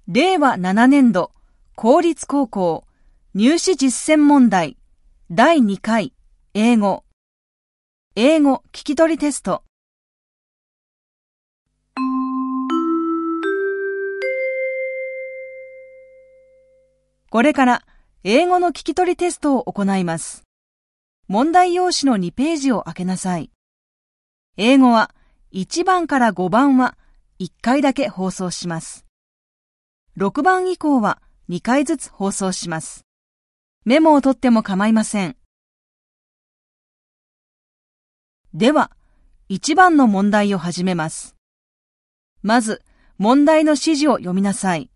令和7年度公立高校入試実践問題第2回英語聞き取りテスト。これから英語の聞き取りテストを行います。問題用紙の2ページを開けなさい。英語は1番から5番は1回だけ放送します。6番以降は2回ずつ放送します。メモを取っても構いません。では、1番の問題を始めます。まず、問題の指示を読みなさい。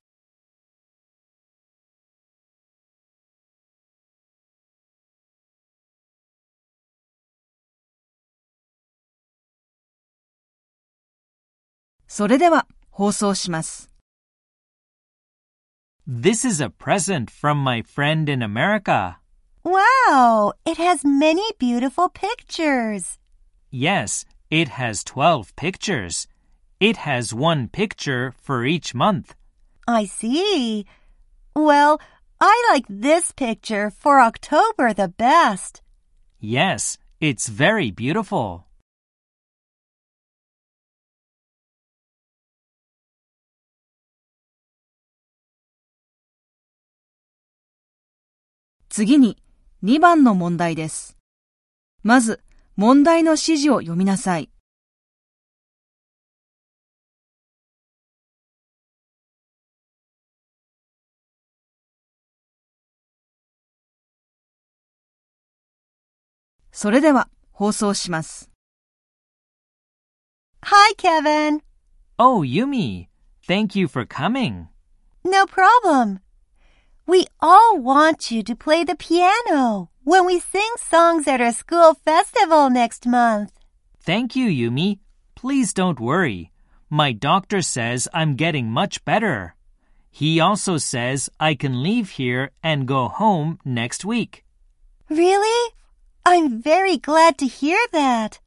それでは、放送します。 This is a present from my friend in America. Wow, it has many beautiful pictures. Yes, it has 12 pictures. It has one picture for each month. I see. Well, I like this picture for October the best. Yes, it's very beautiful. 次に2番の問題です。まず、問題の指示を読みなさい。それでは、放送します。 Hi, Kevin. Oh, Yumi, thank you for coming. No problem. We all want you to play the piano when we sing songs at our school festival next month. Thank you, Yumi. Please don't worry. My doctor says I'm getting much better. He also says I can leave here and go home next week. Really? I'm very glad to hear that.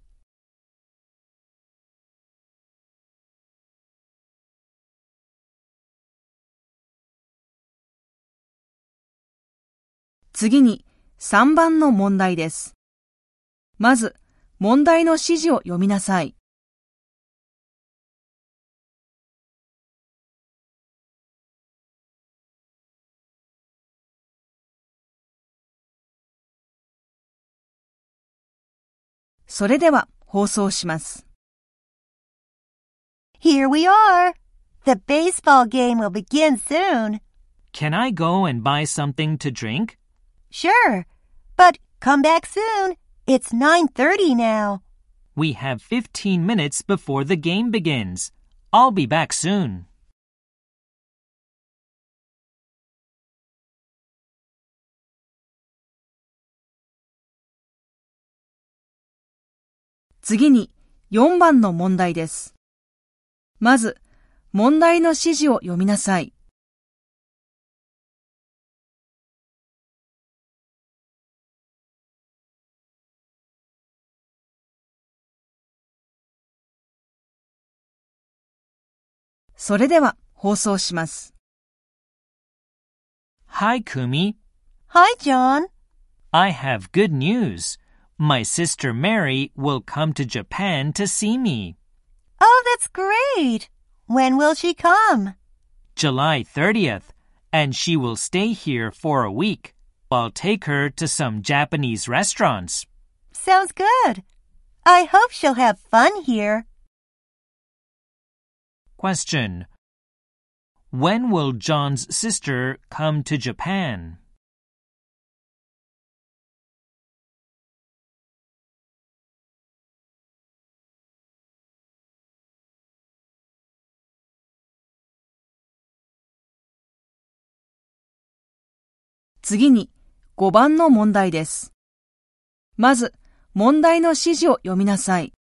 次に3番の問題です。まず、問題の指示を読みなさい。それでは、放送します。 Here we are. The baseball game will begin soon. Can I go and buy something to drink? Sure, but come back soon. It's 9:30 now. We have 15 minutes before the game begins. I'll be back soon. 次に4番の問題です。まず、問題の指示を読みなさい。それでは、放送します。 Hi, Kumi. Hi, John. I have good news. My sister Mary will come to Japan to see me. Oh, that's great. When will she come? July 30th, and she will stay here for a week. I'll take her to some Japanese restaurants. Sounds good. I hope she'll have fun here. Question. When will John's sister come to Japan? 次に5番の問題です。まず、問題の指示を読みなさい。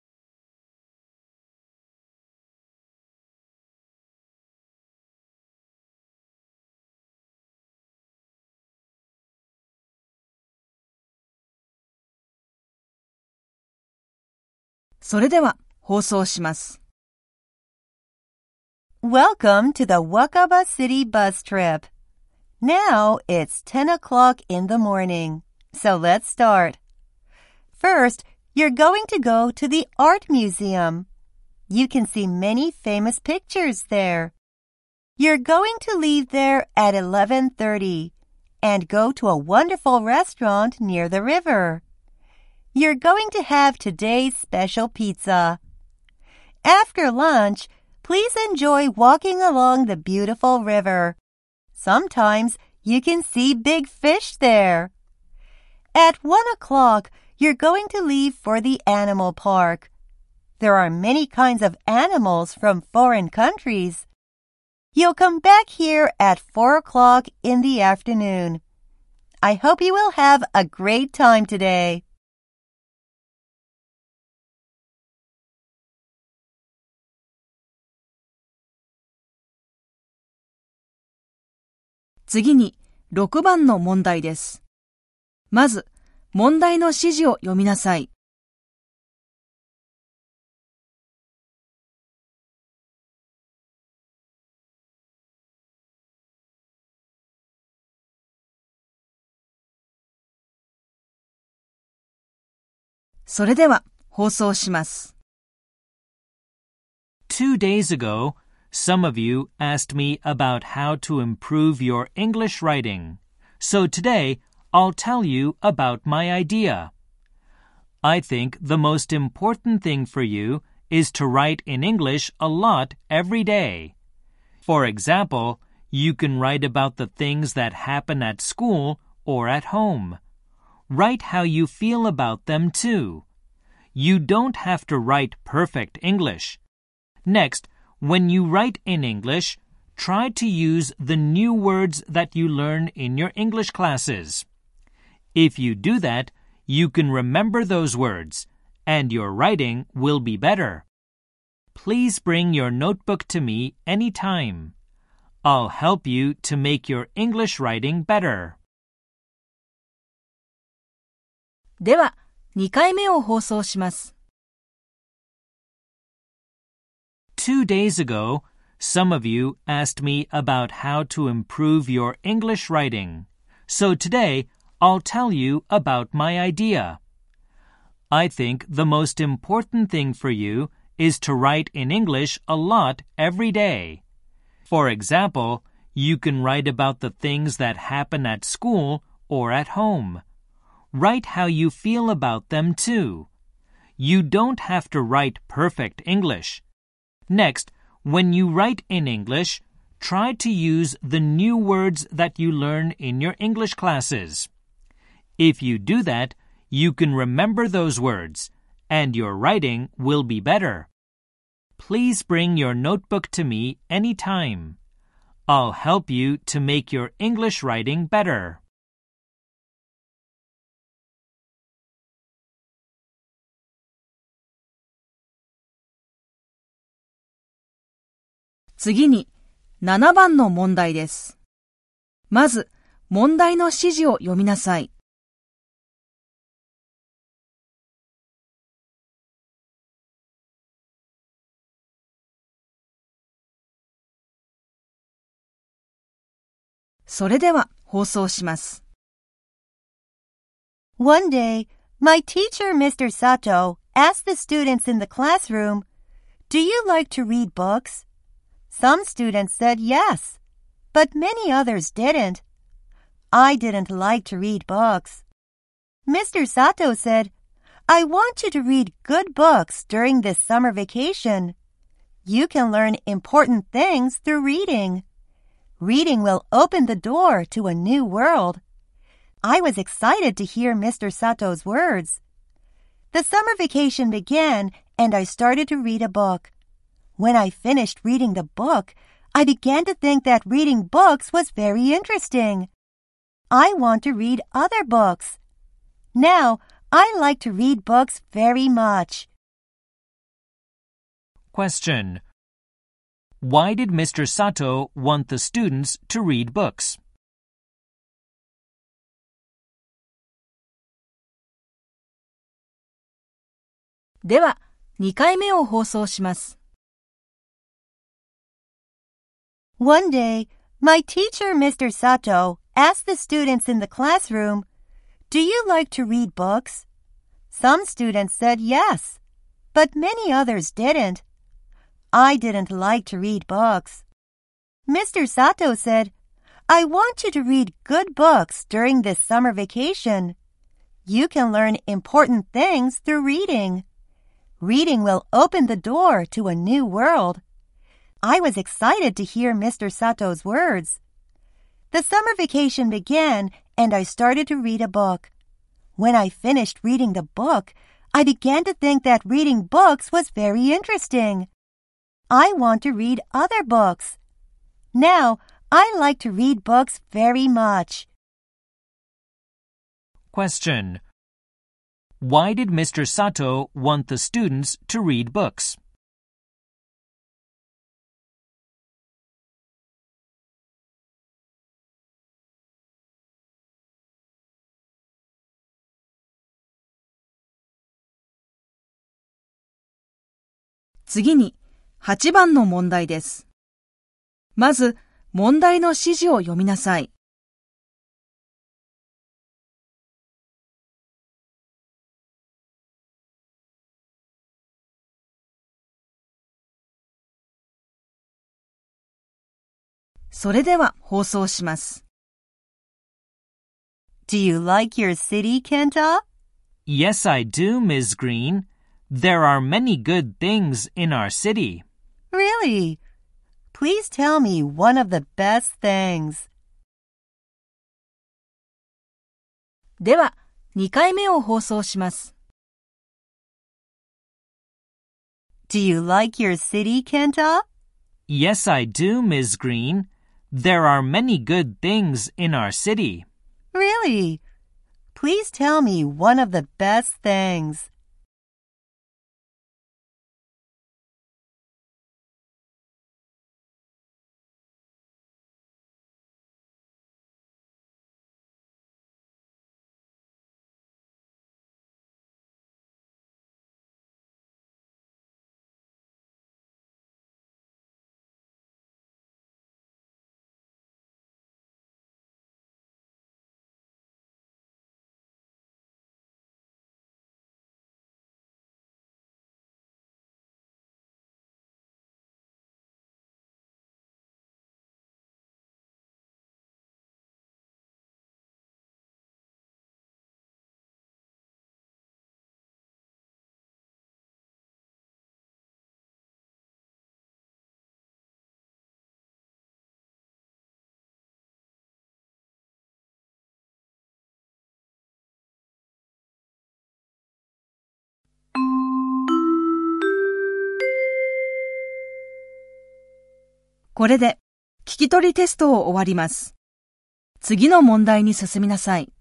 それでは、放送します。 Welcome to the Wakaba City bus trip. Now it's 10 o'clock in the morning, so let's start. First, you're going to go to the art museum. You can see many famous pictures there. You're going to leave there at 11:30 and go to a wonderful restaurant near the river. You're going to have today's special pizza. After lunch, please enjoy walking along the beautiful river. Sometimes you can see big fish there. At 1 o'clock, you're going to leave for the animal park. There are many kinds of animals from foreign countries. You'll come back here at 4 o'clock in the afternoon. I hope you will have a great time today. 次に6番の問題です。まず、問題の指示を読みなさい。それでは放送します。 2 days ago, some of you asked me about how to improve your English writing. So today, I'll tell you about my idea. I think the most important thing for you is to write in English a lot every day. For example, you can write about the things that happen at school or at home. Write how you feel about them too. You don't have to write perfect English. Next, when you write in English, try to use the new words that you learn in your English classes. If you do that, you can remember those words, and your writing will be better. Please bring your notebook to me anytime. I'll help you to make your English writing better. では、2回目を放送します。 2 days ago, some of you asked me about how to improve your English writing. So today, I'll tell you about my idea. I think the most important thing for you is to write in English a lot every day. For example, you can write about the things that happen at school or at home. Write how you feel about them too. You don't have to write perfect English. Next, when you write in English, try to use the new words that you learn in your English classes. If you do that, you can remember those words, and your writing will be better. Please bring your notebook to me anytime. I'll help you to make your English writing better. 次に7番の問題です。まず、問題の指示を読みなさい。それでは放送します。 One day, my teacher, Mr. Sato, asked the students in the classroom, "Do you like to read books?" Some students said yes, but many others didn't. I didn't like to read books. Mr. Sato said, "I want you to read good books during this summer vacation. You can learn important things through reading. Reading will open the door to a new world." I was excited to hear Mr. Sato's words. The summer vacation began, and I started to read a book. When I finished reading the book, I began to think that reading books was very interesting. I want to read other books. Now, I like to read books very much. Question. Why did Mr. Sato want the students to read books? では、2回目を放送します。 One day, my teacher, Mr. Sato, asked the students in the classroom, "Do you like to read books?" Some students said yes, but many others didn't. I didn't like to read books. Mr. Sato said, "I want you to read good books during this summer vacation. You can learn important things through reading. Reading will open the door to a new world." I was excited to hear Mr. Sato's words. The summer vacation began and I started to read a book. When I finished reading the book, I began to think that reading books was very interesting. I want to read other books. Now, I like to read books very much. Question. Why did Mr. Sato want the students to read books? 次に8番の問題です。まず、問題の指示を読みなさい。それでは放送します。 Do you like your city, Kenta? Yes, I do, Ms. Green. There are many good things in our city. Really? Please tell me one of the best things. では、2回目を放送します。 Do you like your city, Kenta? Yes, I do, Ms. Green. There are many good things in our city. Really? Please tell me one of the best things. これで聞き取りテストを終わります。次の問題に進みなさい。